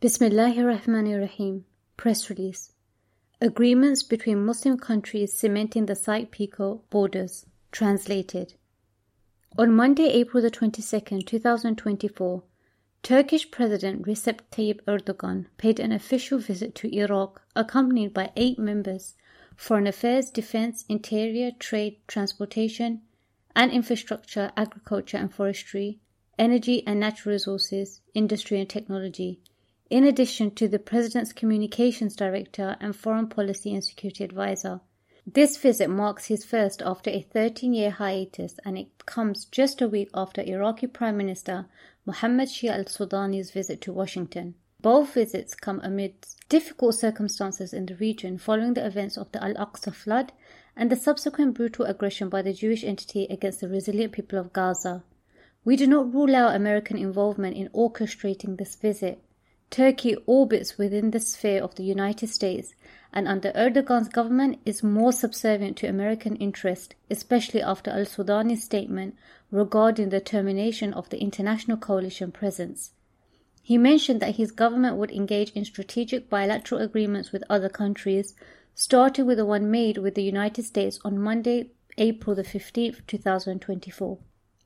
Bismillahirrahmanirrahim. Press release. Agreements between Muslim countries cementing the Sykes-Picot borders. Translated. On Monday, April the 22nd, 2024, Turkish President Recep Tayyip Erdogan paid an official visit to Iraq, accompanied by 8 members: Foreign Affairs, Defense, Interior, Trade, Transportation and Infrastructure, Agriculture and Forestry, Energy and Natural Resources, Industry and Technology, in addition to the President's Communications Director and Foreign Policy and Security Advisor. This visit marks his first after a 13-year hiatus, and it comes just a week after Iraqi Prime Minister Mohammed Shia al-Sudani's visit to Washington. Both visits come amidst difficult circumstances in the region following the events of the Al-Aqsa flood and the subsequent brutal aggression by the Jewish entity against the resilient people of Gaza. We do not rule out American involvement in orchestrating this visit. Turkey orbits within the sphere of the United States and under Erdogan's government is more subservient to American interest, especially after al-Sudani's statement regarding the termination of the international coalition presence. He mentioned that his government would engage in strategic bilateral agreements with other countries, starting with the one made with the United States on Monday, April the 15th, 2024.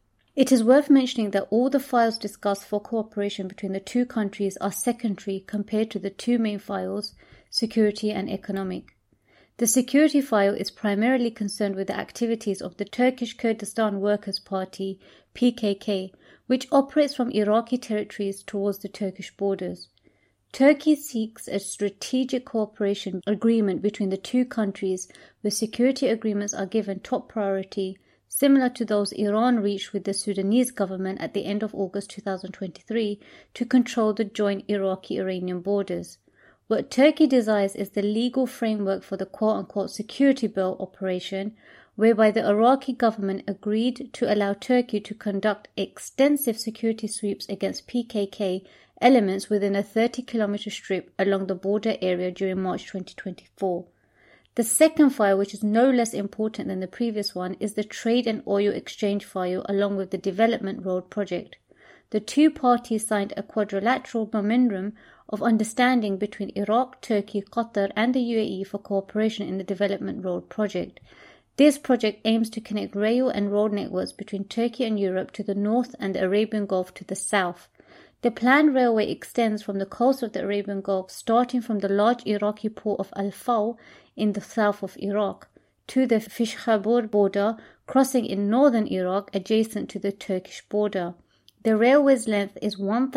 It is worth mentioning that all the files discussed for cooperation between the two countries are secondary compared to the two main files, security and economic. The security file is primarily concerned with the activities of the Turkish Kurdistan Workers' Party, PKK, which operates from Iraqi territories towards the Turkish borders. Turkey seeks a strategic cooperation agreement between the two countries where security agreements are given top priority, similar to those Iran reached with the Sudanese government at the end of August 2023 to control the joint Iraqi-Iranian borders. What Turkey desires is the legal framework for the quote-unquote security belt operation, whereby the Iraqi government agreed to allow Turkey to conduct extensive security sweeps against PKK elements within a 30-kilometer strip along the border area during March 2024. The second file, which is no less important than the previous one, is the trade and oil exchange file along with the development road project. The two parties signed a quadrilateral memorandum of understanding between Iraq, Turkey, Qatar and the UAE for cooperation in the development road project. This project aims to connect rail and road networks between Turkey and Europe to the north and the Arabian Gulf to the south. The planned railway extends from the coast of the Arabian Gulf, starting from the large Iraqi port of Al-Faw in the south of Iraq, to the Fishkhabur border, crossing in northern Iraq adjacent to the Turkish border. The railway's length is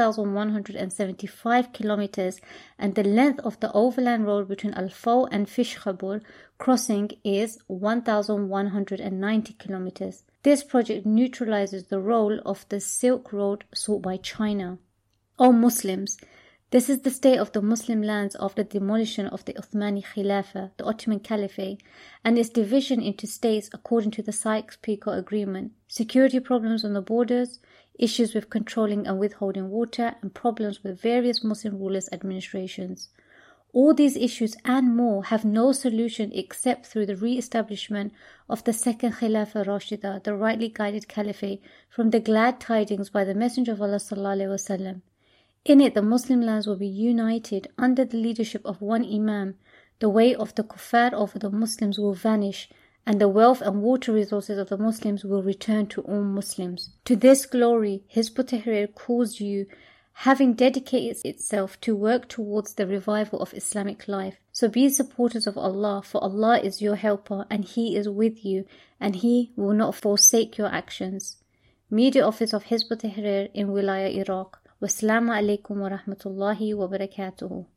1,175 kilometers and the length of the overland road between Al-Faw and Fishkhabur crossing is 1,190 kilometers. This project neutralizes the role of the Silk Road sought by China. O Muslims, this is the state of the Muslim lands after the demolition of the Uthmani Khilafah, the Ottoman Caliphate, and its division into states according to the Sykes-Picot Agreement, security problems on the borders, issues with controlling and withholding water, and problems with various Muslim rulers' administrations. All these issues and more have no solution except through the re-establishment of the second Khilafah Rashida, the rightly guided Caliphate, from the glad tidings by the Messenger of Allah sallallahu alaihi wasallam. In it, the Muslim lands will be united under the leadership of one Imam. The weight of the kuffar over the Muslims will vanish, and the wealth and water resources of the Muslims will return to all Muslims. To this glory, Hizb ut-Tahrir calls you, having dedicated itself to work towards the revival of Islamic life. So be supporters of Allah, for Allah is your helper, and He is with you, and He will not forsake your actions. Media Office of Hizb ut-Tahrir in Wilaya, Iraq. Wassalamu alaikum wa rahmatullahi wa barakatuhu.